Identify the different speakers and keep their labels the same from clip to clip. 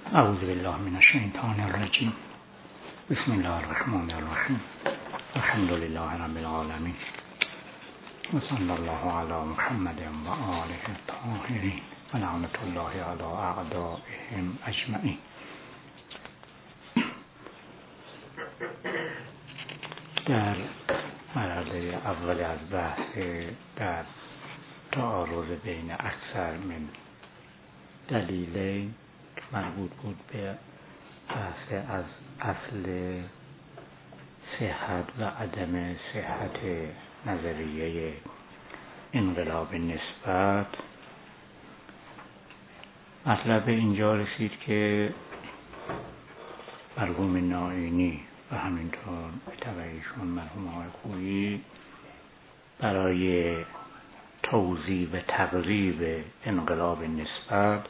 Speaker 1: اعوذ بالله من الشیطان الرجیم. بسم الله الرحمن الرحیم. الحمد لله رب العالمین و صلی الله علی محمد و آله الطاهرین و لعنت الله علی اعدائهم اجمعین. در مرحله اول از بحث در تعارض بین اکثر من دلیلین مربوط بود به بحث از اصل صحت و عدم صحت نظریه انقلاب نسبت، مطلب اینجا رسید که مرحوم نائینی و همینطور به تبعیشون مرحوم آقای خویی برای توضیح و تقریب انقلاب نسبت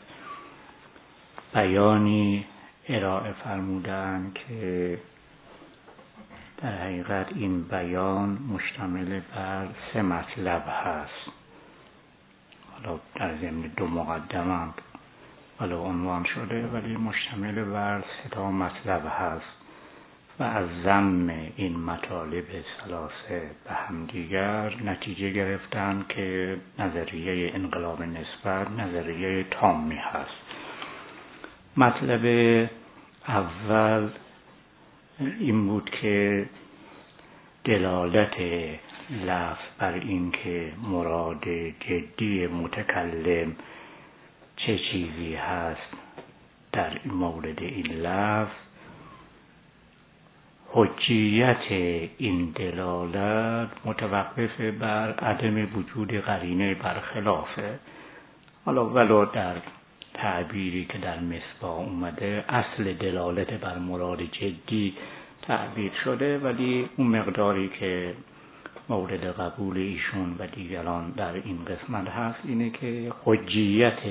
Speaker 1: بیانی ارائه فرمودند که در حقیقت این بیان مشتمل بر 3 مطلب هست. حالا در ضمن 2 مقدمه حالا عنوان شده، ولی مشتمل بر 3 مطلب هست و از ضم این مطالب ثلاثه به همدیگر نتیجه گرفتن که نظریه انقلاب نسبت نظریه تامی هست. مطلب اول این بود که دلالت لفظ بر این که مراد جدی متکلم چه چیزی هست در مورد این لفظ، حجیت این دلالت متوقف بر عدم وجود قرینه برخلافه. حالا ولو در تعبیری که در مصباح اومده اصل دلالت بر مراد جدی تعبیر شده، ولی اون مقداری که مورد قبول ایشون و دیگران در این قسمت هست اینه که حجیت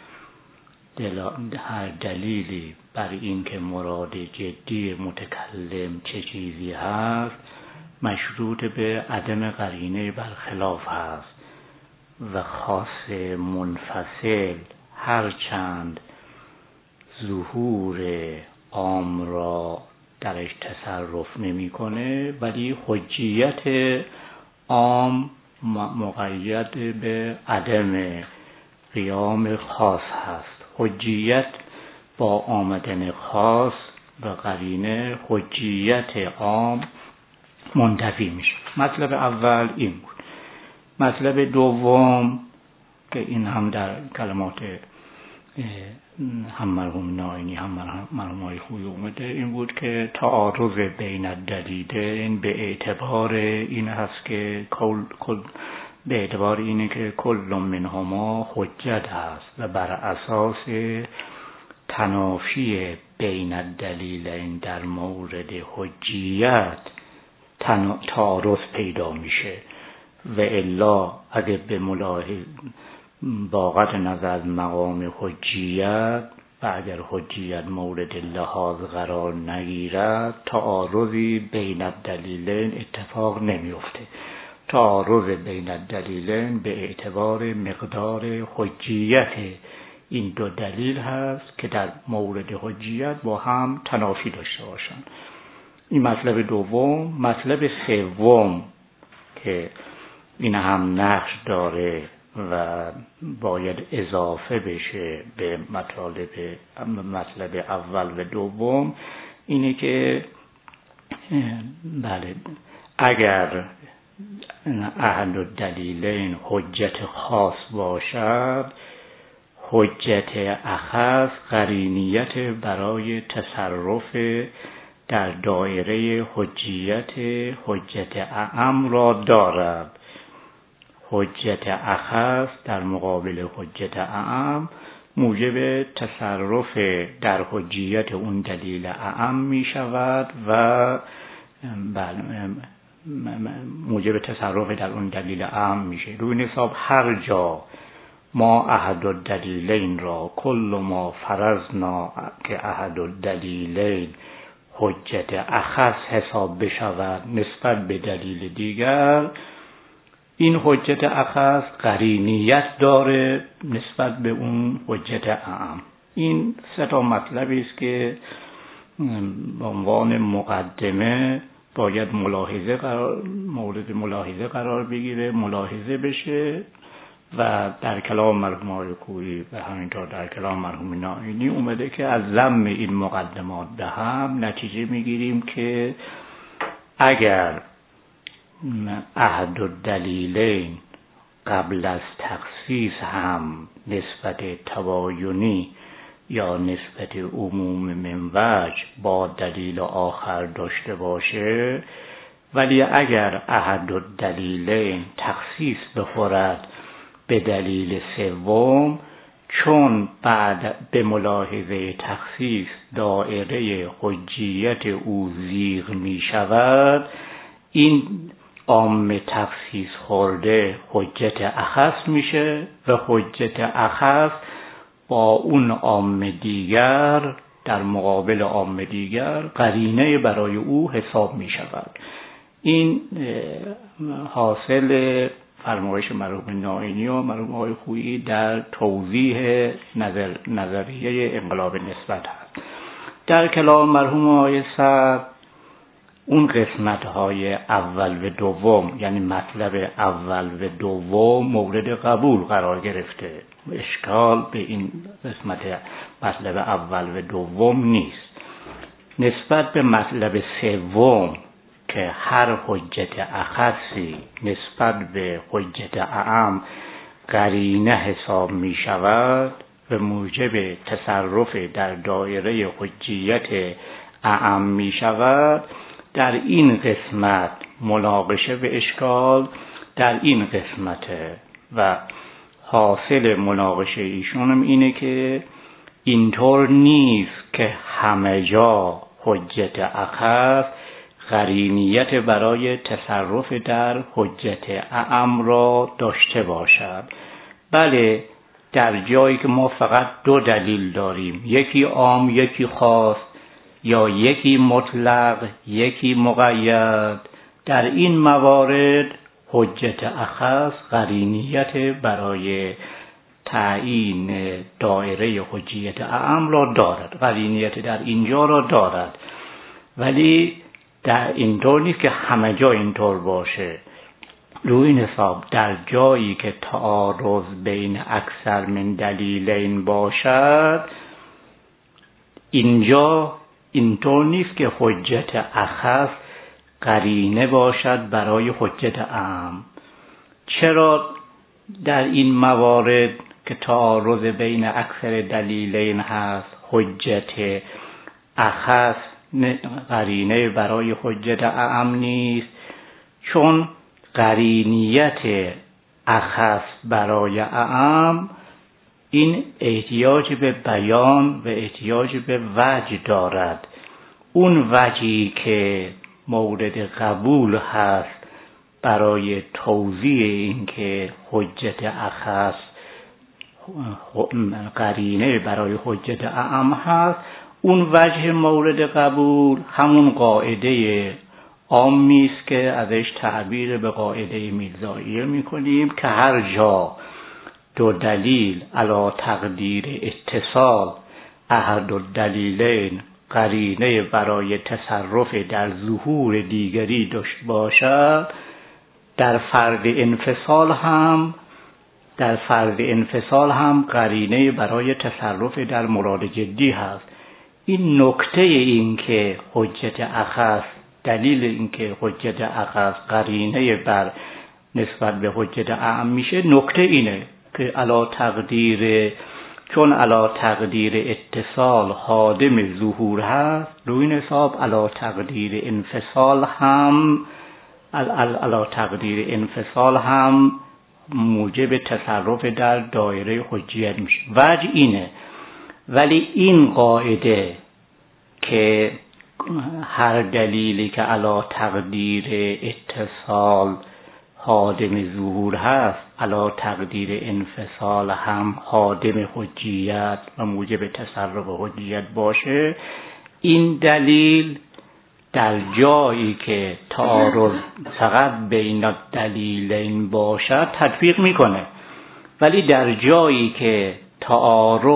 Speaker 1: هر دلیلی بر این که مراد جدی متکلم چه چیزی هست مشروط به عدم قرینه برخلاف هست و خاص منفصل هرچند ظهور عام را درش تصرف نمی‌کنه، ولی حجیت عام مقید به عدم قیام خاص هست. حجیت با آمدن خاص و قرینه حجیت عام منتفی میشه. مطلب اول این بود. مطلب دوم که این هم در کلمات هم مرحوم نائینی هم مرحوم آقای خویی اومده، این بود که تعارض بین الدلیلین به اعتبار این هست که به اعتبار اینه که کل منهما حجت هست و بر اساس تنافی بین الدلیلین در مورد حجیت تعارض پیدا میشه و الا اگه به باقت نظر مقام حجیت و اگر حجیت مورد لحاظ قرار نگیرد تعارضی بین الدلیلین اتفاق نمیفته. تعارض بین الدلیلین به اعتبار مقدار حجیت این 2 دلیل هست که در مورد حجیت با هم تنافی داشته باشند. این مطلب دوم. مطلب سوم که این هم نقش داره و باید اضافه بشه به مطلب اول و دوم اینه که بله اگر احد الدلیلین حجت خاص باشد، حجت اخص قرینیت برای تصرف در دایره حجت اعم را دارد. حجت اخص در مقابل حجت اعم موجب تصرف در حجیت اون دلیل اعم می شود و موجب تصرف در اون دلیل اعم میشه. روی حساب هر جا ما احد الدلیلین را کل ما فرضنا که احد الدلیلین حجت اخص حساب بشود نسبت به دلیل دیگر، این حجت اخص قرینیت داره نسبت به اون حجت اعم. این سه تا مطلبی است که به عنوان مقدمه باید مورد ملاحظه قرار بگیره، ملاحظه بشه و در کلام مرحوم آقای کویی و همینطور در کلام مرحوم نائینی اومده که از ضم این مقدمات به هم نتیجه میگیریم که اگر احد الدلیلین قبل از تخصیص هم نسبت تباینی یا نسبت عموم من وجه با دلیل آخر داشته باشه، ولی اگر احد الدلیلین تخصیص بخورد به دلیل سوم، چون بعد به ملاحظه تخصیص دایره حجیت او زیغ می شود، این عام تخصیص خورده حجت اخص میشه و حجت اخص با اون عام دیگر در مقابل عام دیگر قرینه برای او حساب می شود. این حاصل فرمایش مرحوم نائینی و مرحوم آقای خویی در توضیح نظریه انقلاب نسبت هست. در کلام مرحوم آقای صدر اون قسمت‌های اول و دوم، یعنی مطلب اول و دوم مورد قبول قرار گرفته. اشکال به این قسمت مطلب اول و دوم نیست. نسبت به مطلب سوم که هر حجت اخصی نسبت به حجت اعم قرینه حساب می شود و موجب تصرف در دایره حجیت اعم می شود، در این قسمت مناقشه به اشکال در این قسمته و حاصل مناقشه ایشونم اینه که اینطور نیست که همه جا حجت اخص قرینیت برای تصرف در حجت اعم را داشته باشد. بله، در جایی که ما فقط دو دلیل داریم، یکی عام یکی خاص، یا یکی مطلق یکی مقید، در این موارد حجت اخص قرینیت برای تعیین دایره حجیت اعم را دارد، قرینیت در اینجا را دارد. ولی در اینطور نیست که همه جا اینطور باشه. روی این حساب در جایی که تعارض بین اکثر من دلیلین باشد، اینجا اینطور نیست که حجت اخص قرینه باشد برای حجت اعم. چرا در این موارد که تعارض بین اکثر دلیلین هست حجت اخص قرینه برای حجت اعم نیست؟ چون قرینیت اخص برای اعم این احتیاج به بیان و احتیاج به وجه دارد. اون وجهی که مورد قبول هست برای توضیح این که حجت اخص قرینه برای حجت اعم هست، اون وجه مورد قبول همون قاعده عامی است که ازش تعبیر به قاعده میرزائیه میکنیم که هر جا دو دلیل علی تقدیر اتصال احد الدلیلین قرینه برای تصرف در ظهور دیگری داشت باشد، در فرد انفصال هم قرینه برای تصرف در مراد جدی هست. این نکته این که حجت اخص، دلیل این که حجت اخص قرینه بر نسبت به حجت اعم میشه، نکته اینه که چون علا تقدیر اتصال حادم ظهور هست، روی این حساب علا تقدیر انفصال هم موجب تصرف در دایره حجیت میشه. وجه اینه. ولی این قاعده که هر دلیلی که علا تقدیر اتصال حادم ظهور هست علا تقدیر انفصال هم حادم حجیت و موجب تصرف حجیت باشه، این دلیل در جایی که تعارض فقط بین دلیلین باشد تطبیق میکنه. ولی در جایی که تعارض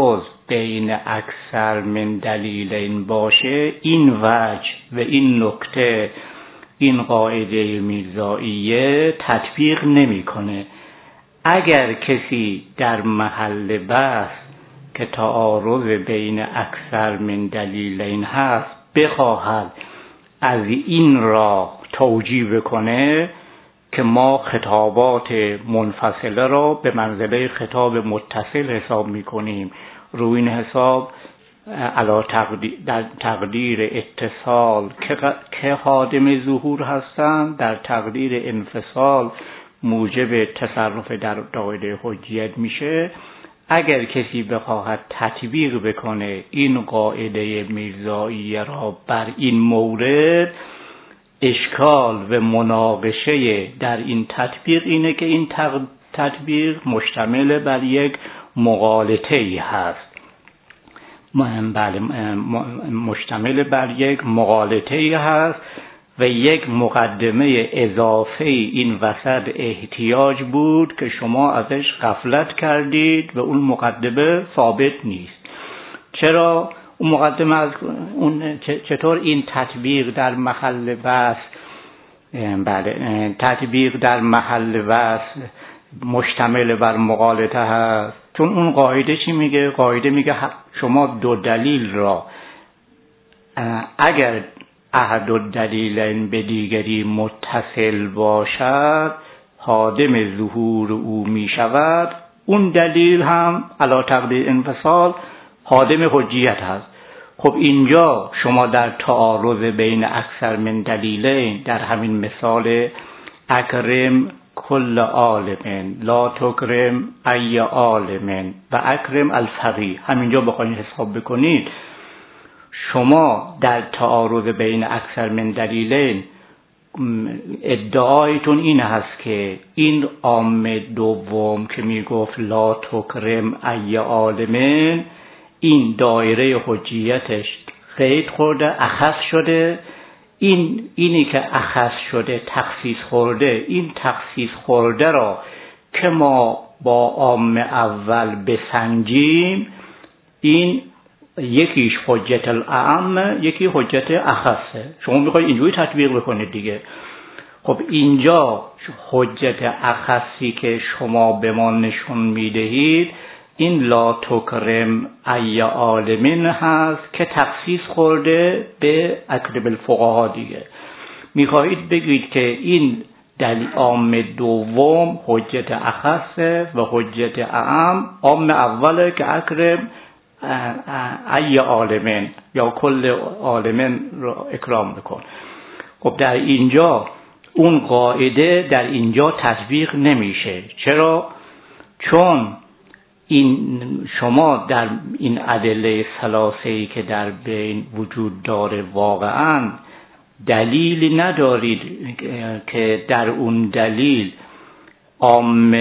Speaker 1: بین اکثر من دلیلین باشه، این وجه و این نکته این قاعده میرزاییه تطبیق نمیکنه. اگر کسی در محل بحث که تعارض بین اکثر من دلیلین هست بخواهد از این راه توجیه بکنه که ما خطابات منفصله را به منزله خطاب متصل حساب میکنیم، روی این حساب در تقدیر اتصال که خادم ظهور هستند، در تقدیر انفصال موجب تصرف در دایره حجیت میشه. اگر کسی بخواهد تطبیق بکنه این قاعده میرزاییه را بر این مورد، اشکال و مناقشه در این تطبیق اینه که این تطبیق مشتمل بر یک مغالطه‌ای هست. بله، مشتمل بر یک مغالطه‌ای هست و یک مقدمه اضافه این وسط احتیاج بود که شما ازش غفلت کردید و اون مقدمه ثابت نیست. چرا اون مقدمه از اون چطور این تطبیق در محل بحث تطبیق در محل بحث مشتمل بر مغالطه هست؟ چون اون قاعده چی میگه؟ قاعده میگه شما دو دلیل را اگر احد الدلیلین به دیگری متصل باشد خادم ظهور او میشود، اون دلیل هم علی تقدیر انفصال خادم حجیت هست. خب اینجا شما در تعارض بین اکثر من دلیلین، در همین مثال اکرم کل عالم لا تکرم ای عالم و اکرم الفقیه، همینجا بخواید حساب بکنید، شما در تعارض بین اکثر من دلیلین ادعایتون این هست که این عام دوم که میگفت لا تکرم ای عالم، این دایره حجیتش قید خورده، اخص شده. اینی که اخص شده، تخصیص خورده، این تخصیص خورده را که ما با عام اول بسنجیم، این یکیش حجت الاعم، یکی حجت اخصه. شما میخواید اینجوری تطبیق بکنید دیگه. خب اینجا حجت اخصی که شما به ما نشون میدهید این لا تکرم ای عالمین هست که تخصیص خورده به اکرم الفقها دیگه. میخواهید بگید که این دلیل عام دوم حجت اخصه و حجت اعم عام اوله که اکرم ای عالمین یا کل عالمین را اکرام بکن. خب در اینجا اون قاعده در اینجا تطبیق نمیشه. چرا؟ چون این شما در این ادله ثلاثه‌ای که در بین وجود داره واقعا دلیلی ندارید که در اون دلیل عام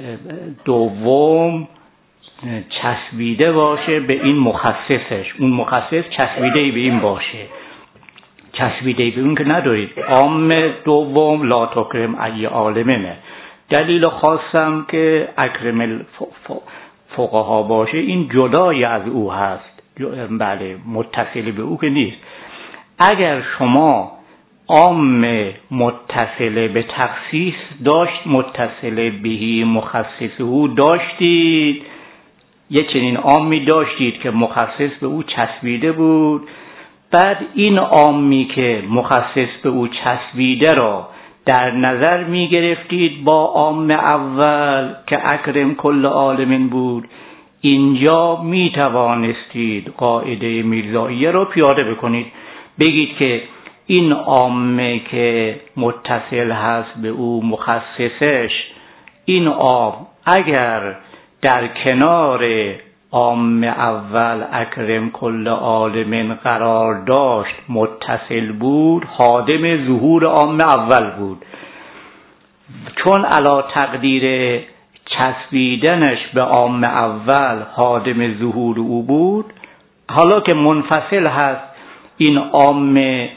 Speaker 1: دوم چسبیده باشه به این مخصصش، اون مخصص چسبیده به این باشه. چسبیده به اون که ندارید. عام دوم لا تکرم ای عالمینه. دلیل خاصم که اکرم فقها باشه این جدای از او هست، بله متصل به او که نیست. اگر شما عام متصل به تخصیص داشت، متصل بهی مخصصه داشتید، یه چنین عامی داشتید که مخصص به او چسبیده بود، بعد این عامی که مخصص به او چسبیده را در نظر می گرفتید با عام اول که اکرم کل عالمین بود، اینجا می توانستید قاعده میرزاییه را پیاده بکنید، بگید که این عامه که متصل هست به او مخصصش، این عام اگر در کنار عام اول اکرم کل عالمین قرار داشت متصل بود، خادم ظهور عام اول بود. چون علا تقدیر چسبیدنش به عام اول خادم ظهور او بود، حالا که منفصل هست این عام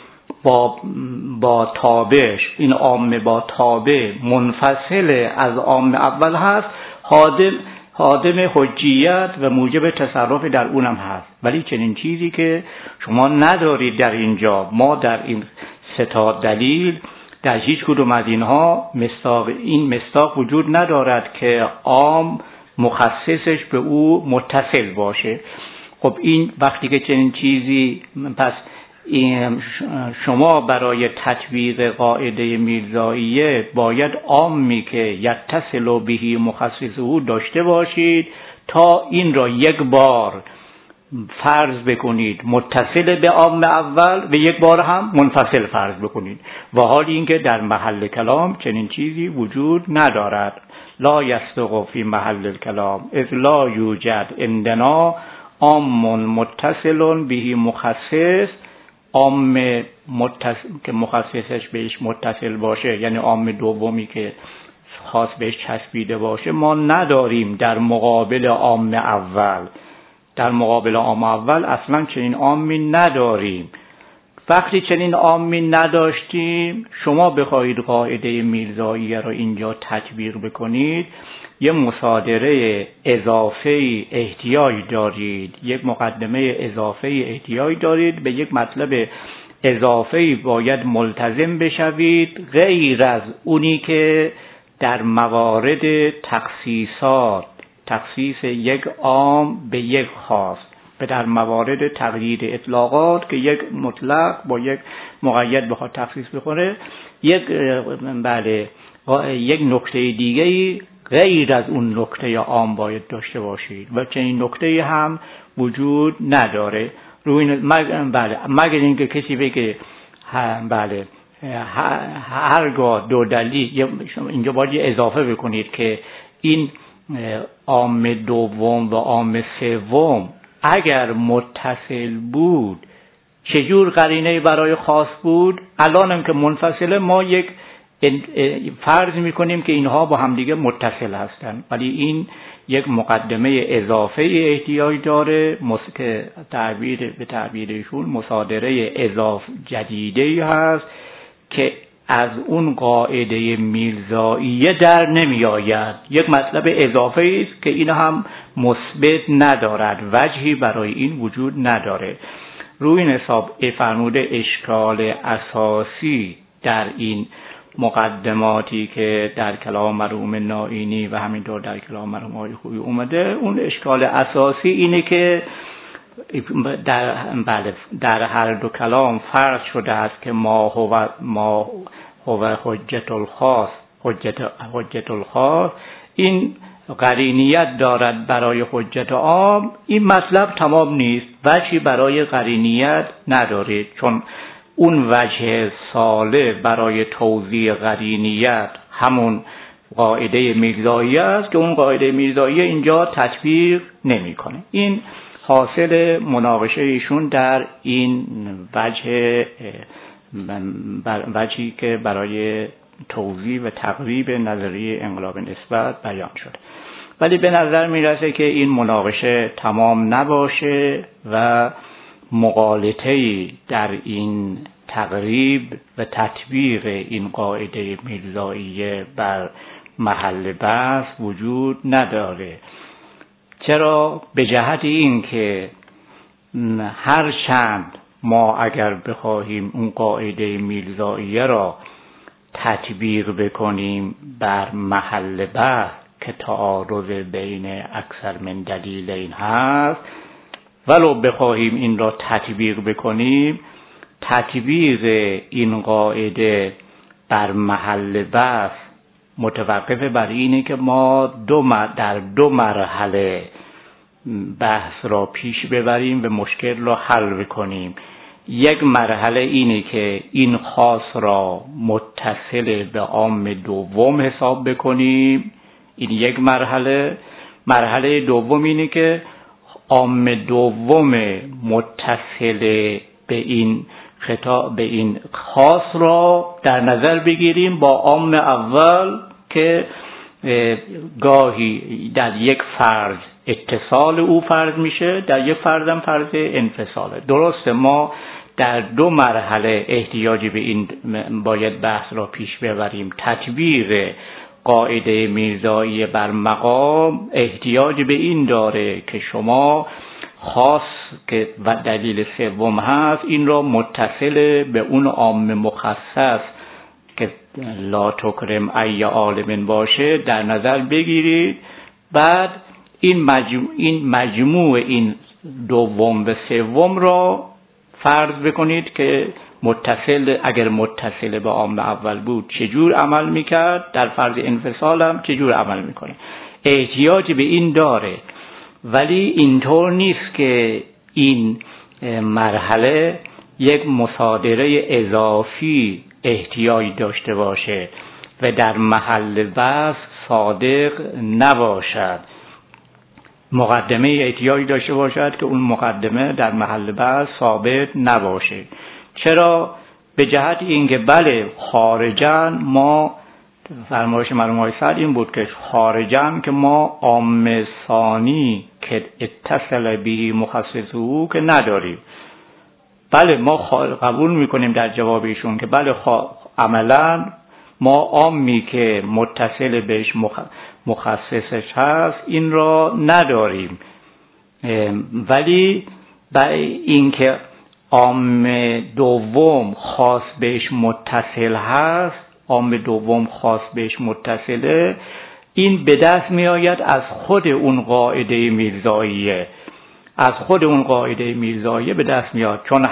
Speaker 1: با تابعش، این عام با تابع منفصل از عام اول هست، حادم حجیت و موجب تصرف در اونم هست. ولی چنین چیزی که شما ندارید در اینجا، ما در این سه تا دلیل در هیچ کدوم از اینها این مصداق وجود ندارد که عام مخصصش به او متصل باشه. خب این وقتی که چنین چیزی، پس شما برای تطبیق قاعده میرزاییه باید عامی که یتصل به مخصصه داشته باشید تا این را یک بار فرض بکنید متصل به عام اول و یک بار هم منفصل فرض بکنید، و حال اینکه در محل کلام چنین چیزی وجود ندارد. لا یصدق فی محل الکلام اذ لا یوجد عندنا عام متصل به مخصص. عام که مخصصش بهش متصل باشه، یعنی عام دومی که خاص بهش چسبیده باشه، ما نداریم در مقابل عام اول. در مقابل عام اول اصلا چنین عامی نداریم. وقتی چنین عامی نداشتیم، شما بخواهید قاعده میرزاییه را اینجا تطبیق بکنید، یه مصادره اضافه احتیاج دارید، یک مقدمه اضافه احتیاج دارید، به یک مطلب اضافه باید ملتزم بشوید غیر از اونی که در موارد تخصیص یک عام به یک خاص، و در موارد تقیید اطلاقات که یک مطلق با یک مقید بخواد تخصیص بکنه، یک نکته دیگه‌ای غیر از اون نکته عام باید داشته باشید و چنین نکته هم وجود نداره. مگر اینکه کسی بگه هرگاه دو دلیل، اینجا باید اضافه بکنید که این عام دوم و عام سوم اگر متصل بود چجور قرینه برای خاص بود؟ الانم که منفصله ما یک فرض میکنیم که اینها با همدیگه متصل هستند، ولی این یک مقدمه اضافه احتیاج داره که به تعبیرشون مصادره اضافه جدیده هست که از اون قاعده میرزاییه در نمی آید. یک مطلب اضافه است که این هم مثبت ندارد، وجهی برای این وجود نداره. روی این حساب فرموده اشکال اساسی در این مقدماتی که در کلام مرحوم نائینی و همینطور در کلام مرحوم آقای خویی اومده، اون اشکال اساسی اینه که در هر دو کلام فرض شده است که ما هو حجت الخاص این قرینیت دارد برای حجت عام. این مطلب تمام نیست، وجهی برای قرینیت نداره، چون اون وجه صالح برای توضیح قرینیت همون قاعده میرزاییه است که اون قاعده میرزاییه اینجا تطبیق نمیکنه. این حاصل مناقشه ایشون در این وجهی که برای توضیح و تقریب نظریه انقلاب نسبت بیان شده. ولی به نظر میرسه که این مناقشه تمام نباشه و مغالطه‌ای در این تقریب و تطبیق این قاعده میرزاییه بر محل بحث وجود نداره. چرا؟ به جهت این که هر چند ما اگر بخواهیم اون قاعده میرزاییه را تطبیق بکنیم بر محل بحث که تعارض بین اکثر من دلیلین هست، ولو بخواهیم این را تطبیق بکنیم، تطبیق این قاعده بر محل بحث متوقف بر اینه که ما در دو مرحله بحث را پیش ببریم و مشکل را حل بکنیم. یک مرحله اینه که این خاص را متصل به عام دوم حساب بکنیم، این یک مرحله. مرحله دوم اینه که عام دوم متصل به این خطاب، به این خاص را در نظر بگیریم با عام اول که گاهی در یک فرض اتصال او فرض میشه، در یک فرض هم فرض انفصاله. درسته ما در دو مرحله احتیاجی به این باید بحث را پیش ببریم. تطبیق قاعده میرزایی بر مقام احتیاج به این داره که شما خاص که و دلیل سوم هست این را متصل به اون عام مخصص که لا تکرم ای عالم باشه در نظر بگیرید. بعد این مجموع این دوم و سوم را فرض بکنید که اگر متصل به عام اول بود چجور عمل میکرد، در فرض انفصال هم چجور عمل میکنه. احتیاج به این داره، ولی اینطور نیست که این مرحله یک مصادره اضافی احتیاج داشته باشه و در محل بحث صادق نباشد. مقدمه احتیاج داشته باشد که اون مقدمه در محل بحث ثابت نباشه. چرا؟ به جهت اینکه بله خارجاً ما فرمایش مرحوم آقای سعد این بود که خارجاً که ما عام ثانی که اتصل به مخصصه که نداریم. بله ما قبول میکنیم در جواب ایشون که بله عملاً ما عامی که متصل بهش مخصصش هست این را نداریم، ولی برای اینکه عام دوم خاص بهش متصل هست، عام دوم خاص بهش متصله، این به دست می آید از خود اون قاعده میرزاییه، از خود اون قاعده میرزاییه به دست میاد. چون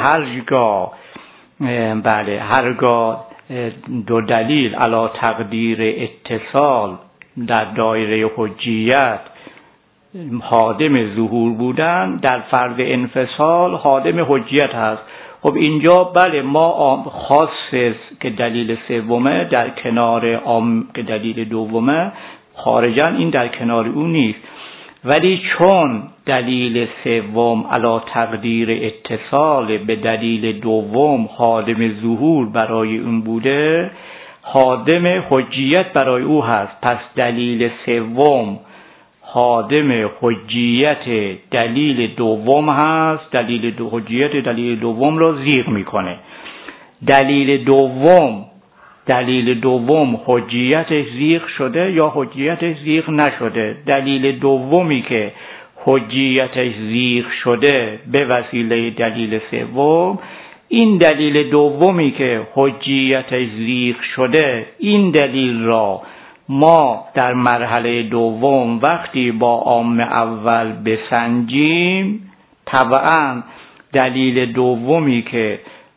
Speaker 1: هرگاه دو دلیل علی تقدیر اتصال در دایره حجیت حادم ظهور بودن، در فرض انفصال حادم حجیت هست. خب اینجا بله ما خاص که دلیل سومه در کنار عام که دلیل دومه، خارجاً این در کنار اون نیست، ولی چون دلیل سوم علی تقدیر اتصال به دلیل دوم حادم ظهور برای اون بوده، حادم حجیت برای او هست. پس دلیل سوم حادم حجیت دلیل دوم هست، دلیل حجیت دلیل دوم را زیغ میکنه. دلیل دوم حجیتش زیغ شده یا حجیتش زیغ نشده. دلیل دومی که حجیتش زیغ شده به وسیله دلیل سوم، این دلیل دومی که حجیتش زیغ شده، این دلیل را ما در مرحله دوم وقتی با عام اول بسنجیم، طبعا دلیل دومی که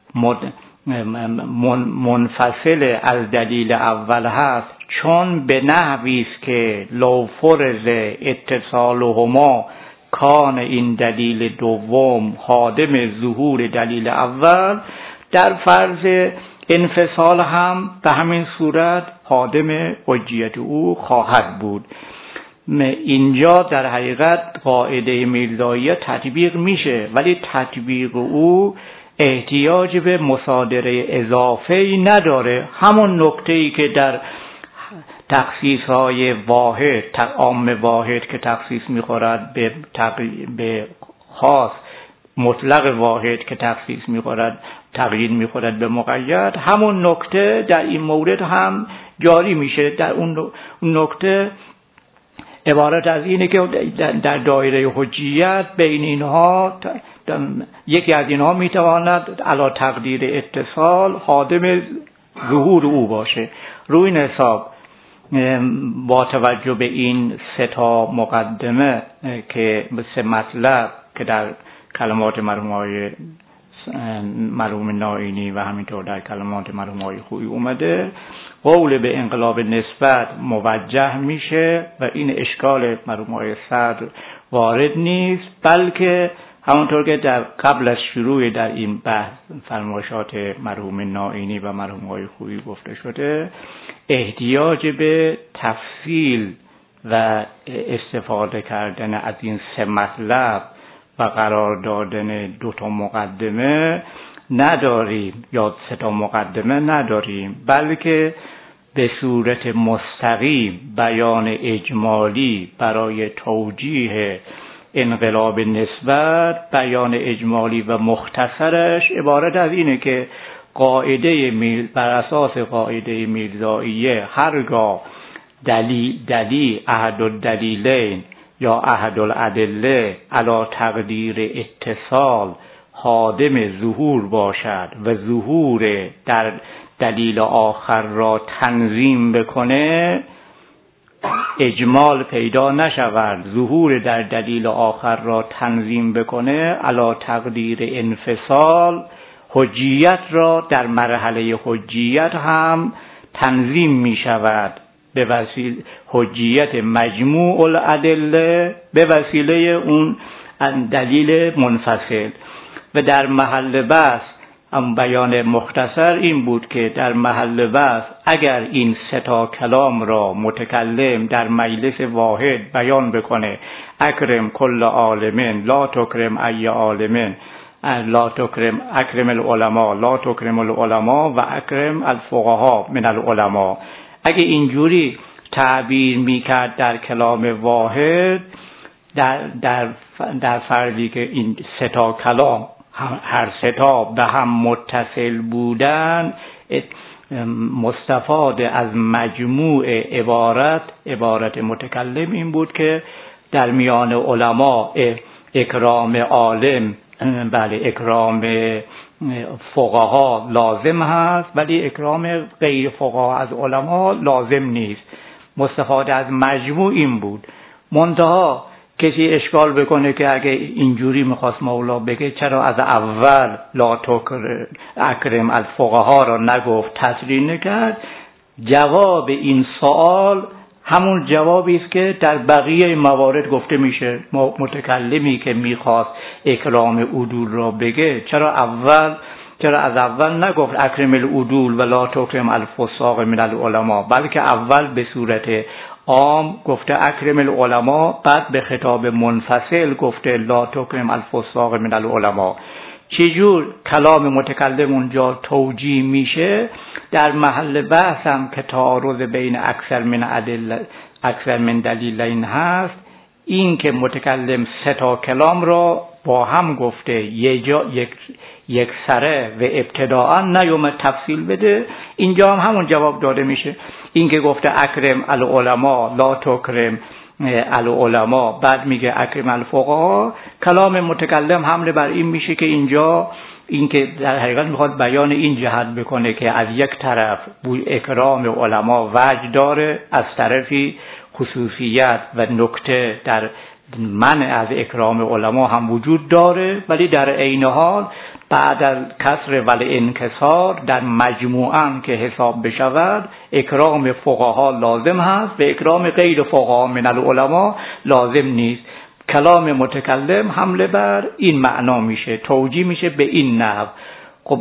Speaker 1: منفصل از دلیل اول هست، چون به نحوی است که لو فرض اتصالهما کان این دلیل دوم حادم ظهور دلیل اول، در فرض انفصال هم به همین صورت حادم حجیت او خواهد بود. اینجا در حقیقت قاعده میرزاییه تطبیق میشه، ولی تطبیق او احتیاج به مصادره اضافه‌ای نداره. همون نکته‌ای که در تخصیص‌های واحد، عام واحد که تخصیص می‌خورد به خاص، مطلق واحد که تخصیص می‌خورد تقیید می‌خورد به مقید، همون نکته در این مورد هم جاری میشه. در اون نکته عبارت از اینه که در دایره حجیت بین اینها یکی از اینها میتواند علی تقدیر اتصال حادم ظهور او باشه. روی این حساب با توجه به این سه تا مقدمه که سه مطلب که در کلمات مرحوم نائینی و همینطور در کلمات مرحوم خویی اومده، قول به انقلاب نسبت موجه میشه و این اشکال مرحوم صدر وارد نیست، بلکه همونطور که در قبل از شروع در این بحث فرمایشات مرحوم نائینی و مرحوم خویی گفته شده، احتیاج به تفصیل و استفاده کردن از این سه مطلب و قرار دادن دو تا مقدمه نداریم یا سه تا مقدمه نداریم، بلکه به صورت مستقیم بیان اجمالی برای توجیه انقلاب نسبت، بیان اجمالی و مختصرش عبارت از اینه که بر اساس قاعده میرزاییه هرگاه دلیل احد الدلیلین یا احد الادله علی تقدیر اتصال خادم ظهور باشد و ظهور در دلیل آخر را تنظیم بکنه، اجمال پیدا نشود. ظهور در دلیل آخر را تنظیم بکنه علی تقدیر انفصال، حجیت را در مرحله حجیت هم تنظیم می شود به وسیله حجیت مجموع الادله، به وسیله اون دلیل منفصل. و در محل بحث هم بیان مختصر این بود که در محل بحث اگر این سه تا کلام را متکلم در مجلس واحد بیان بکنه، اکرم کل عالم لا تکرم ای عالم، لا تکرم اکرم العلماء لا تکرم العلماء و اکرم الفقهاء من العلماء، اگه اینجوری تعبیر میکرد در کلام واحد، در فرضی که این سه تا کلام هر سه تا به هم متصل بودن، مستفاد از مجموع عبارت متکلم این بود که در میان علما اکرام عالم، بله اکرام فقها لازم هست، ولی اکرام غیر فقها از علما لازم نیست. مستفاد از مجموع این بود. منتها کسی اشکال بکنه که اگه اینجوری میخواست مولا بگه چرا از اول لا اکرم الفقها را نگفت، تصریح نکرد؟ جواب این سوال همون جوابی است که در بقیه موارد گفته میشه. متکلمی که میخواست اکرام عدول را بگه چرا از اول نگفت اکرم العدول و لا تکرم الفساق من العلماء، بلکه اول به صورت عام گفته اکرم العلماء، بعد به خطاب منفصل گفته لا تکرم الفساق من العلماء. چجور کلام متکلم اونجا توجیه میشه؟ در محل بحث هم که تعارض بین اکثر من دلیلین هست، این که متکلم سه تا کلام را با هم گفته یک سره و ابتداء نیومد تفصیل بده، اینجا هم همون جواب داده میشه. این که گفته اکرم العلماء لا تکرم العلماء، بعد میگه اکرم الفقها، کلام متکلم حمله بر این میشه که اینجا این که در حقیقت میخواد بیان این جهت بکنه که از یک طرف اکرام علما وجه داره، از طرفی خصوصیت و نکته در منع از اکرام علما هم وجود داره، ولی در عین حال بعد از کسر و انکسار در مجموعاً که حساب بشود اکرام فقها لازم هست و اکرام غیر فقها من العلماء لازم نیست. کلام متکلم حمله بر این معنا میشه، توجیه میشه به این نحو. خب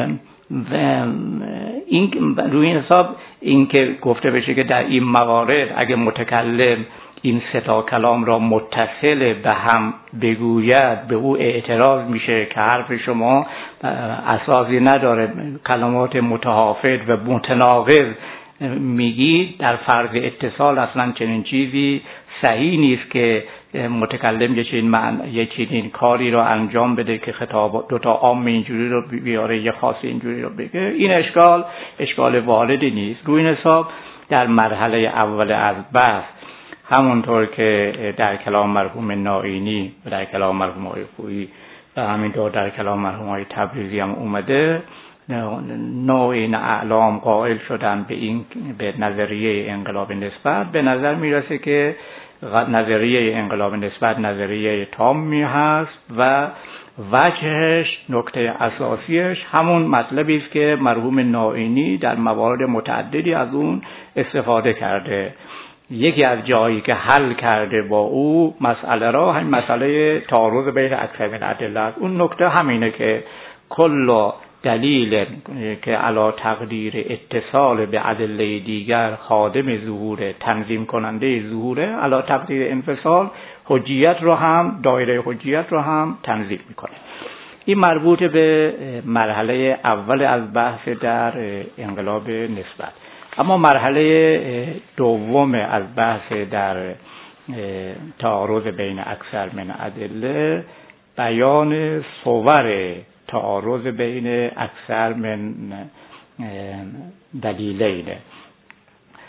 Speaker 1: این روی این حساب این که گفته بشه که در این موارد اگه متکلم این سه تا کلام را متصل به هم بگوید، به او اعتراض میشه که حرف شما اساسی نداره، کلمات متحافظ و متناقض میگید، در فرض اتصال اصلا چنین چیزی صحیح نیست که متکلم یه چنین کاری را انجام بده که خطاب دوتا عام اینجوری رو بیاره یه خاص اینجوری رو بگه. این اشکال واردی نیست. روی این حساب در مرحله اول از بحث همونطور که در کلام مرحوم نائینی و در کلام مرحوم آقای خویی و همینطور در کلام مرحوم آقای تبریزی هم اومده، نوعین اعلام قائل شدن به نظریه انقلاب نسبت. به نظر میرسه که نظریه انقلاب نسبت نظریه تامی هست و وجهش، نکته اساسیش همون مطلبی است که مرحوم نائینی در موارد متعددی از اون استفاده کرده. یکی از جایی که حل کرده با او مسئله را، همین مسئله تعارض بین اکثر من ادله است. اون نکته همینه که کل دلیل که علی تقدیر اتصال به ادله دیگر خادم ظهور، تنظیم کننده ظهور، علی تقدیر انفصال حجیت رو هم، دایره حجیت رو هم تنظیم میکنه. این مربوط به مرحله اول از بحث در انقلاب نسبت. اما مرحله دوم از بحث در تعارض بین اکثر من ادله، بیان صور تعارض بین اکثر من دلیلین.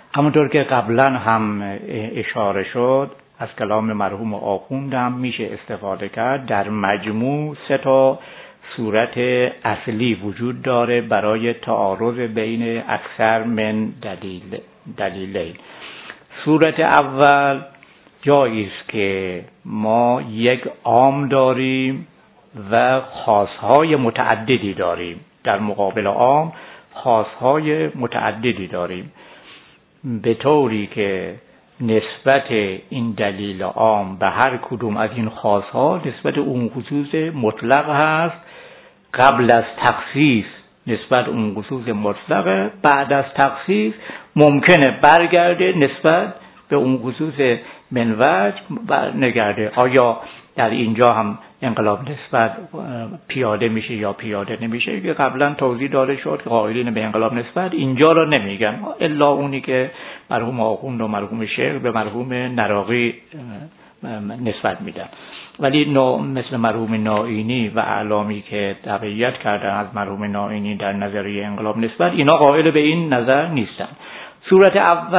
Speaker 1: همونطور که قبلا هم اشاره شد از کلام مرحوم آخوند هم میشه استفاده کرد. در مجموع 3 صورت اصلی وجود داره برای تعارض بین اکثر من دلیلین. صورت اول جایی است که ما یک عام داریم و خاصهای متعددی داریم، در مقابل عام خاصهای متعددی داریم، به طوری که نسبت این دلیل عام به هر کدوم از این خاصها نسبت اون خصوص مطلق هست. قبل از تخصیص نسبت اون خصوص مطلقه، بعد از تخصیص ممکنه برگرده نسبت به اون خصوص منوج برنگرده. آیا در اینجا هم انقلاب نسبت پیاده میشه یا پیاده نمیشه که قبلا توضیح داده شد که قائلین به انقلاب نسبت اینجا رو نمیگن الا اونی که مرحوم آخوند و مرحوم شیخ به مرحوم نراقی نسبت میدن. ولی مثل مرحوم نائینی و اعلامی که تبعیت کردن از مرحوم نائینی در نظریه انقلاب نسبت، اینا قائل به این نظر نیستن. صورت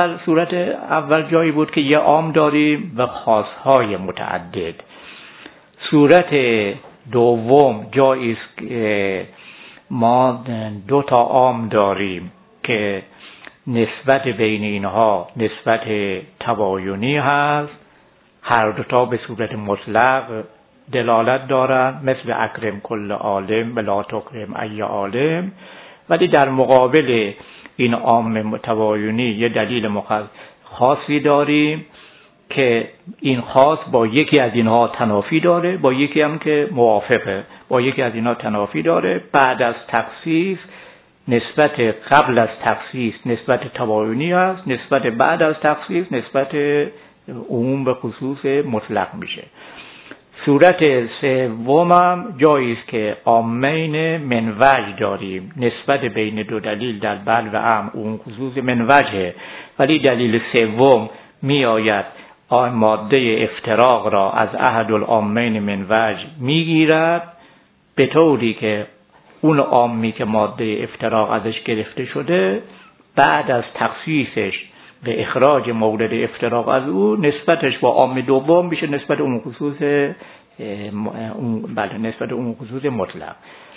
Speaker 1: اول جایی بود که یه عام داریم و خاصهای متعدد. صورت دوم جایی است که ما 2 عام داریم که نسبت بین اینها نسبت تباینی هست، هر 2 به صورت مطلق دلالت دارند، مثل اکرم کل عالم ولا تکرم ای عالم. ولی در مقابل این عام تباینی یه دلیل خاصی داریم که این خاص با یکی از اینها تنافی داره، با یکی هم که موافقه با یکی از اینها تنافی داره. بعد از تخصیص نسبت قبل از تخصیص نسبت تباینی است، نسبت بعد از تخصیص نسبت عموم به خصوص مطلق میشه. صورت سوم هم جایی است که عامین منوج داریم، نسبت بین 2 دلیل در بل و عم اون خصوص منوجه، ولی دلیل سوم می آید ماده افتراق را از احد العامین منوج میگیرد، به طوری که اون عامی که ماده افتراق ازش گرفته شده بعد از تخصیصش به اخراج مورد افتراق از او نسبتش با عام دوم میشه نسبت اون خصوص نسبت اون خصوص مطلق.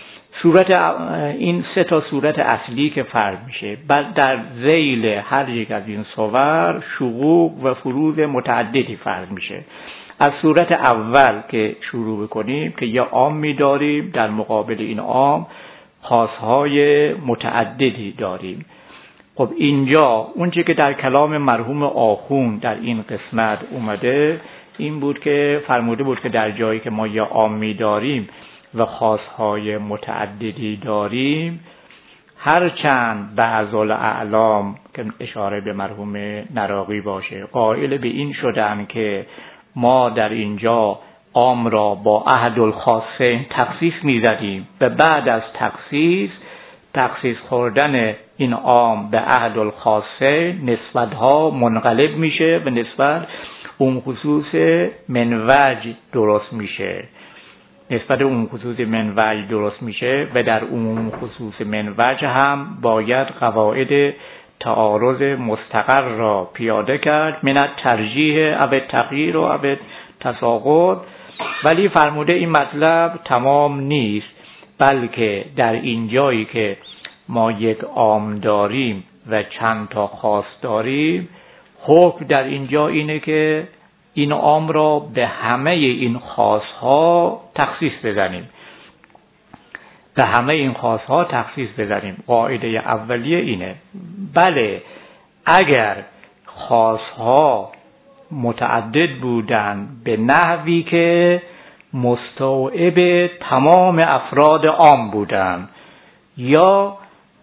Speaker 1: این 3 صورت اصلی که فرض میشه، بعد در ذیل هر یک از این صور شقوق و فروض متعددی فرض میشه. از صورت اول که شروع کنیم که یه عامی داریم، در مقابل این عام خاصهای متعددی داریم. خب اینجا اونچه که در کلام مرحوم آخوند در این قسمت اومده این بود که فرموده بود که در جایی که ما یه عامی داریم و خاصهای متعددی داریم، هرچند بعض الاعلام که اشاره به مرحوم نراقی باشه قائل به این شدن که ما در اینجا عام را با احد الخاصین تخصیص می‌زدیم و بعد از تخصیص خوردن این عام به احد الخاصین نسبت‌ها منقلب میشه و نسبت اون خصوص منوج درست میشه. نسبت اون خصوص منوج درست میشه و در اون خصوص منوج هم باید قواعد تعارض مستقر را پیاده کرد، من ترجیح او تغییر و او تساقط. ولی فرموده این مطلب تمام نیست، بلکه در این جایی که ما یک عام داریم و چند تا خاص داریم، حکم در اینجا اینه که این عام را به همه این خاص‌ها تخصیص بزنیم. به همه این خاص‌ها تخصیص بزنیم. قاعده اولیه اینه. بله اگر خاص‌ها متعدد بودن به نحوی که مستوعب تمام افراد عام بودن یا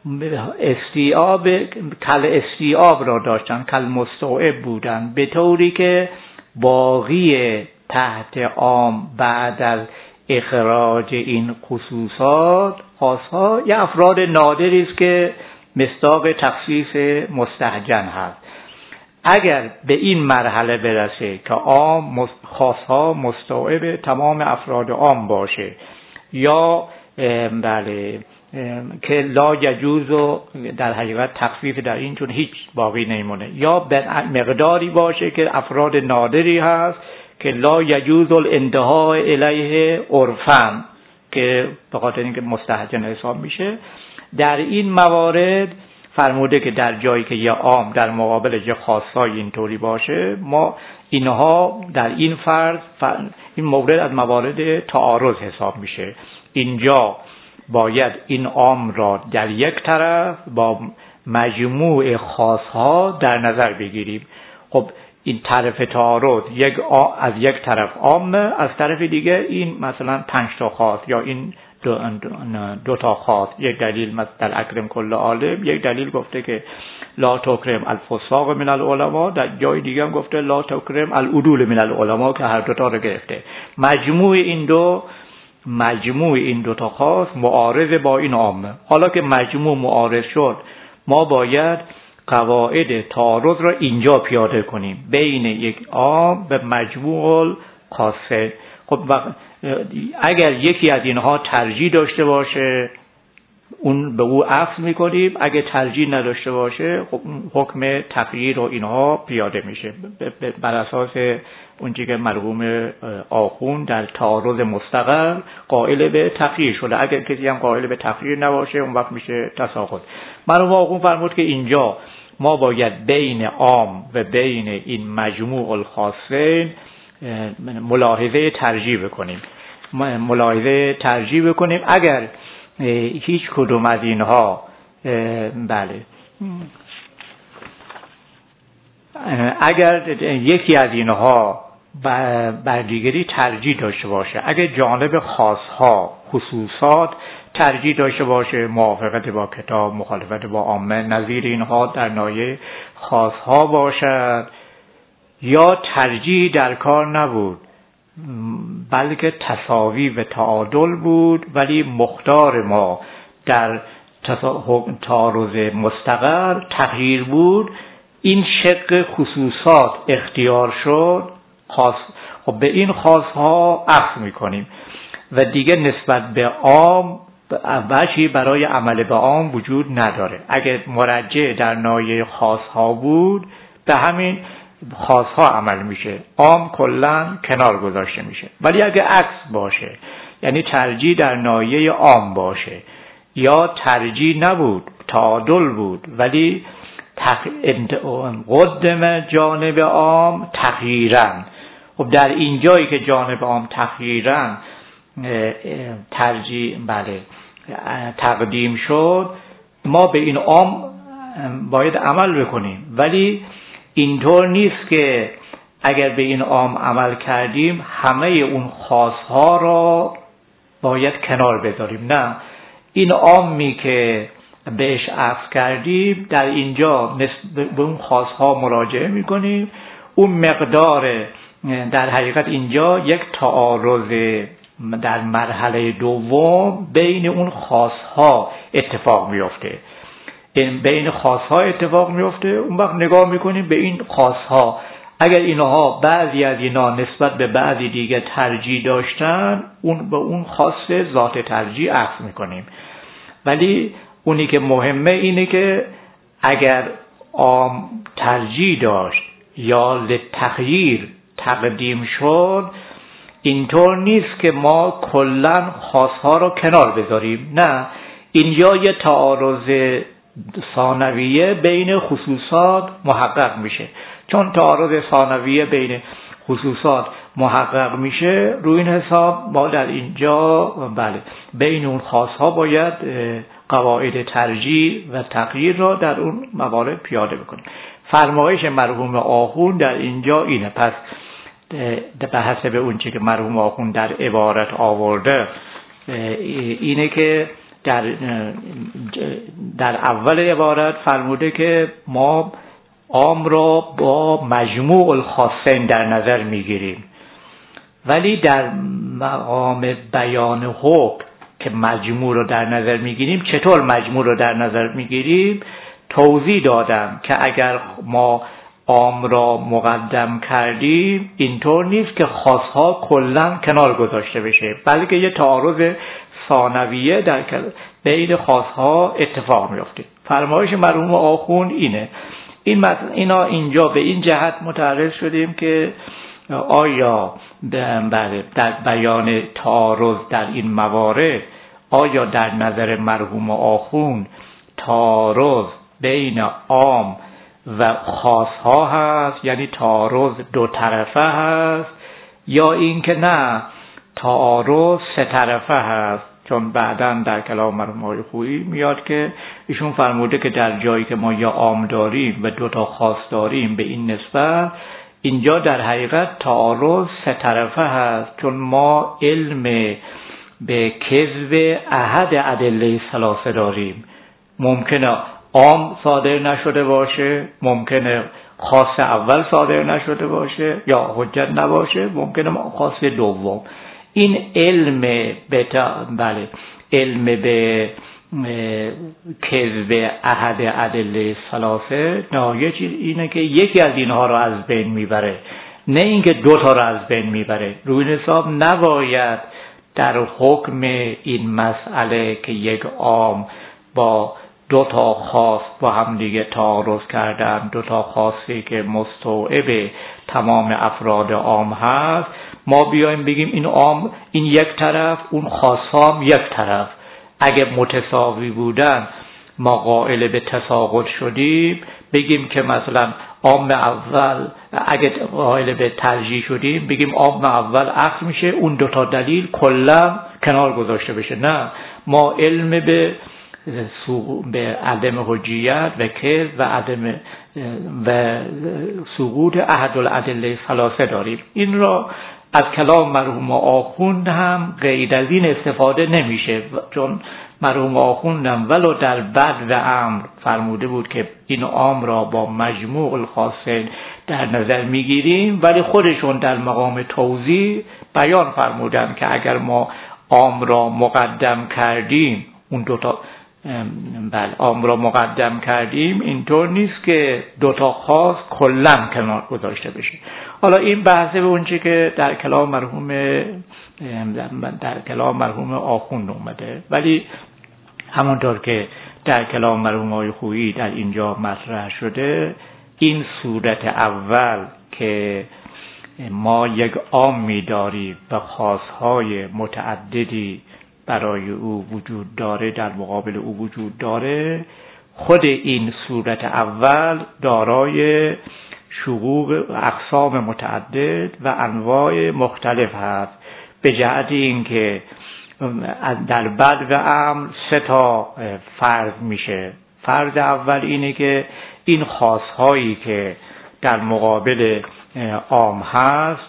Speaker 1: کل استیعاب را داشتن، کل مستوعب بودن، به طوری که باقی تحت عام بعد از اخراج این خصوصات خاصها یه افراد نادری است که مصداق تخصیص مستهجن هست. اگر به این مرحله برسه که عام خاصها مستوعب تمام افراد عام باشه یا که لا یجوز و در حقیقت تخفیف در این چون هیچ باقی نمیمونه، یا به مقداری باشه که افراد نادری هست که لا یجوز الانتهاء الیه عرفاً که به خاطر اینکه مستهجن حساب میشه. در این موارد فرموده که در جایی که یه عام در مقابل یه خاصای اینطوری باشه، ما اینها در این این مورد از موارد تعارض حساب میشه. اینجا باید این عام را در یک طرف با مجموع خاصها در نظر بگیریم. خب این طرف تعارض از یک طرف عامه، از طرف دیگه این مثلا 5 تا خاص یا این دو تا خاص. یک دلیل مثلا اکرم کل عالم، یک دلیل گفته که لا تکرم الفساق من العلماء، در جای دیگه هم گفته لا تکرم العدول من العلماء که هر دو تا رو گرفته. مجموع این دو تا خاص معارض با این عامه. حالا که مجموع معارض شد، ما باید قواعد تعارض را اینجا پیاده کنیم بین یک عام به مجموع خاصه. خب اگر یکی از اینها ترجیح داشته باشه اون به او عفو میکنیم، اگه ترجیح نداشته باشه خب حکم تغییر و اینها پیاده میشه بر اساس اون چیزی که مرحوم آخوند در تعارض مستقل قائل به تغییر شده. اگر کسی هم قائل به تغییر نباشه اون وقت میشه تساقط. مرحوم آخوند فرمود که اینجا ما باید بین عام و بین این مجموع الخاصین ملاحظه ترجیح بکنیم. اگر هیچ کدوم از اینها اگر یکی از اینها بر دیگری ترجیح داشته باشه، اگر جانب خاصها خصوصات ترجیح داشته باشه، موافقت با کتاب، مخالفت با عامه، نظیر اینها در نایه خاصها باشد، یا ترجیح در کار نبود بلکه تساوی و تعادل بود، ولی مختار ما در تعارض مستقر تغییر بود، این شق خصوصات اختیار شد، خب به این خاصها عفو میکنیم و دیگه نسبت به عام وجهی برای عمل به عام وجود نداره. اگر مرجع در نایه خاصها بود به همین خاصها عمل میشه، عام کلا کنار گذاشته میشه. ولی اگه عکس باشه، یعنی ترجیح در نایه عام باشه یا ترجیح نبود تعادل بود ولی قدم جانب عام تغییرن، خب در این جایی که جانب عام تغییرن ترجیح تقدیم شد، ما به این عام باید عمل بکنیم. ولی اینطور نیست که اگر به این عام عمل کردیم همه اون خاصها را باید کنار بذاریم. نه، این عامی که بهش عفو کردیم در اینجا به اون خاصها مراجعه میکنیم. اون مقدار در حقیقت اینجا یک تعارض در مرحله دوم بین اون خاصها اتفاق میفته. بین خاصها اتفاق میفته. اون وقت نگاه میکنیم به این خاصها، اگر اینها بعضی از اینا نسبت به بعضی دیگه ترجیح داشتن، اون به اون خاص ذات ترجیح عفو میکنیم. ولی اونی که مهمه اینه که اگر عام ترجیح داشت یا لتغییر تقدیم شد، اینطور نیست که ما کلن خاصها رو کنار بذاریم. نه، اینجا یه تعارض ثانویه بین خصوصات محقق میشه. چون تعارض ثانویه بین خصوصات محقق میشه، روی این حساب ما در اینجا بین اون خاصها باید قواعد ترجیح و تغییر را در اون موارد پیاده بکنیم. فرمایش مرحوم آخوند در اینجا اینه. پس به حسب اون چی که مرحوم آخوند در عبارت آورده اینه که در اول عبارت فرموده که ما عام را با مجموع الخاصین در نظر میگیریم، ولی در مقام بیان حکم که مجموع رو در نظر میگیریم، چطور مجموع رو در نظر میگیریم توضیح دادم که اگر ما عام را مقدم کردیم اینطور نیست که خاصها کلا کنار گذاشته بشه، بلکه یه تعارض ثانویه در بین خاصها اتفاق میفته. فرمایش مرحوم آخوند اینه. اینا اینجا به این جهت متعرض شدیم که آیا در بیان تعارض در این موارد آیا در نظر مرحوم آخوند تعارض بین عام و خاصها هست، یعنی تعارض دو طرفه هست، یا اینکه نه تعارض سه طرفه هست؟ چون بعداً در کلام مرحوم آقای خویی میاد که ایشون فرموده که در جایی که ما یا عام داریم و دو تا خاص داریم به این نسبت، اینجا در حقیقت تعارض سه طرفه هست، چون ما علم به کذب احد ادله ثلاثه داریم. ممکنه عام صادر نشده باشه، ممکنه خاص اول صادر نشده باشه یا حجت نباشه، ممکنه خاص دوم. این علم به کذب احد ادله ثلاثه نایه اینه که یکی از اینها رو از بین میبره، نه اینکه دو تا رو از بین میبره. روی حساب نباید در حکم این مسئله که یک عام با دو تا خاص با هم دیگه تعارض کردن، دو تا خاصی که مستوعب تمام افراد عام هست، ما بیایم بگیم این عام این یک طرف، اون خاص هم یک طرف. اگه متساوی بودن ما قائل به تساقط شدیم، بگیم که مثلا عام اول، اگه قائل به ترجیح شدیم بگیم عام اول اخذ میشه، اون دو تا دلیل کلا کنار گذاشته بشه. نه، ما علم به عدم حجیت و کذب و عدم و سقوط احد الادله ثلاثه داریم. این را از کلام مرحوم آخوند هم غیر از این استفاده نمیشه، چون مرحوم آخوند هم ولو در بد و امر فرموده بود که این عام را با مجموع الخاصین در نظر میگیریم، ولی خودشون در مقام توضیح بیان فرمودن که اگر ما عام را مقدم کردیم، اون دوتا عام را مقدم کردیم، اینطور نیست که دوتا خاص کلا کنار گذاشته بشه. حالا این بحثه به اونچه که در کلام مرحوم آخوند اومده، ولی همونطور که در کلام مرحوم آقای خویی در اینجا مطرح شده، این صورت اول که ما یک عامی داریم و خاصهای متعددی برای او وجود داره، در مقابل او وجود داره، خود این صورت اول دارای شقوق اقسام متعدد و انواع مختلف هست، به جهت اینکه در بد و امر سه تا فرض میشه. فرض اول اینه که این خاصهایی که در مقابل عام هست،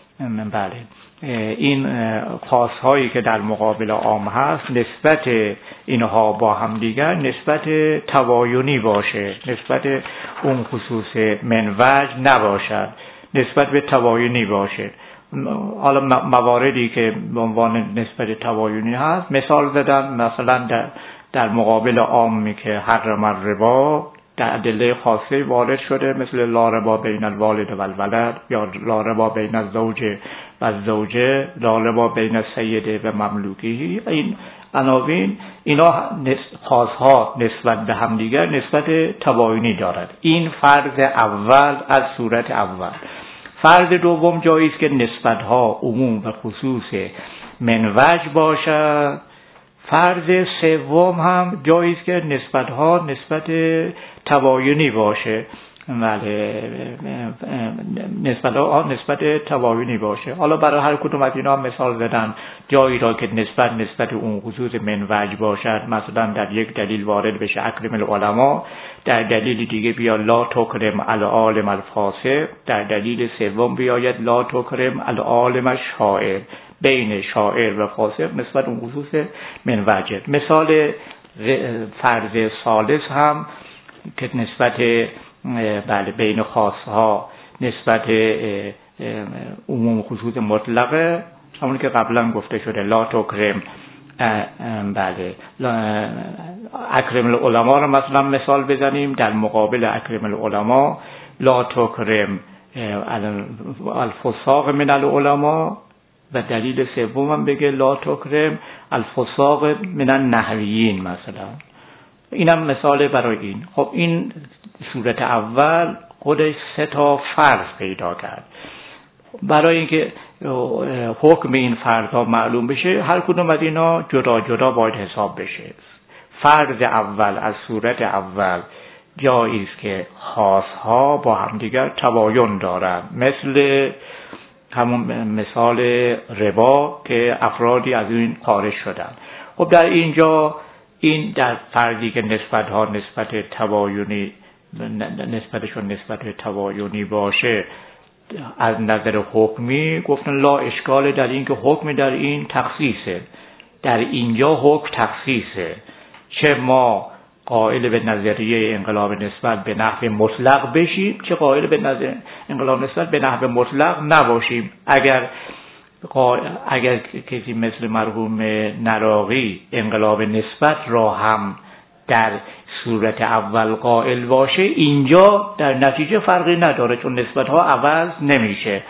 Speaker 1: این خاصهایی که در مقابل عام هست نسبت اینها با هم دیگر نسبت تباینی باشه، نسبت اون خصوص منوج نباشد، نسبت به تباینی باشه. حالا مواردی که به عنوان نسبت تباینی هست مثال زدن، مثلا در مقابل عامی که حرم الربا در ادله خاصه وارد شده، مثل لا ربا بین الوالد و الولد، یا لا ربا بین الزوج و الزوجه، لا ربا بین السید و مملوکی. این عناوین، اینا خاصها نسبت به هم دیگر نسبت تباینی دارد. این فرض اول از صورت اول. فرض دوم جایی است که نسبتها عموم و خصوص منوج باشد. فرض سوم هم جایی است که نسبتها نسبت تباینی باشه، نسبت تباینی باشه. حالا برای هر کدوم از اینا مثال زدن جایی را که نسبت اون خصوص منوج باشد، مثلا در یک دلیل وارد بشه اکرم العلماء، در دلیل دیگه بیا لا تکرم العالم الفاسق، در دلیل سوم بیاید لا تکرم العالم الشاعر، بین شاعر و فاسق نسبت اون خصوص منوجه. مثال فرض ثالث هم که نسبت بین خاصها نسبت عموم خصوص مطلقه، همون که قبلا گفته شده لا تکرم اکرم العلماء رو مثلا مثال بزنیم، در مقابل اکرم العلماء لا تکرم الفساق من العلماء، و دلیل سوم هم بگه لا تکرم الفساق من النحویین مثلا. اینم مثال برای این. خب این صورت اول خودش 3 فرض پیدا کرد. برای اینکه حکم این فرض‌ها معلوم بشه هر کدوم از اینا جدا جدا باید حساب بشه. فرض اول از صورت اول جایی است که خاص‌ها با همدیگر تباین دارند، مثل همون مثال ربا که افرادی از این خارج شدند. خب در اینجا این در فردی که نسبت‌ها نسبت تباینی نسبتشون نسبت تباینی باشه از نظر حکمی گفتن لا اشکال در این که حکم در این تخصیصه، در اینجا حکم تخصیصه، چه ما قائل به نظریه انقلاب نسبت به نحو مطلق بشیم چه قائل به نظریه انقلاب نسبت به نحو مطلق نباشیم. اگر کسی مثل مرحوم نراقی انقلاب نسبت را هم در صورت اول قائل باشه، اینجا در نتیجه فرقی نداره چون نسبت ها عوض نمیشه.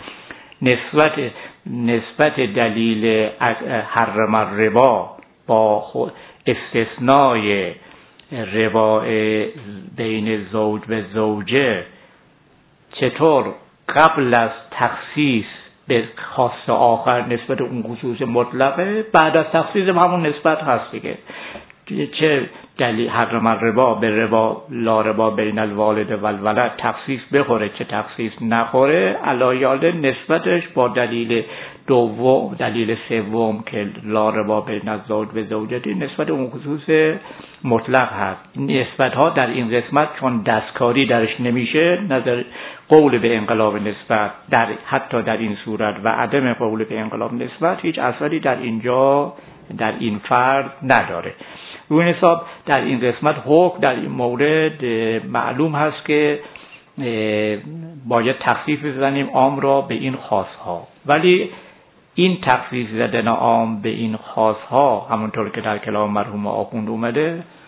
Speaker 1: نسبت دلیل حرم الربا با استثنای ربا بین زوج به زوجه چطور قبل از تخصیص به خاص آخر نسبت اون خصوص مطلقه، بعد از تخصیص همون نسبت هست دیگه. چه دلیل حرم الربا به ربا لا ربا بین الوالد و الولد تخصیص بخوره چه تخصیص نخوره، علایال نسبتش با دلیل دوم دلیل سوم که لا ربا بین الزوج به زوجتی نسبت اون خصوص مطلق هست. نسبت ها در این قسمت چون دستکاری درش نمیشه، نظر قول به انقلاب نسبت در حتی در این صورت و عدم قول به انقلاب نسبت هیچ اثری در اینجا در این فرد نداره. روی این حساب در این قسمت حکم در این مورد معلوم هست که باید تخصیص بزنیم عام را به این خاص ها، ولی این تخصیص زدن عام به این خاص ها همونطور که در کلام مرحوم آخوند اومده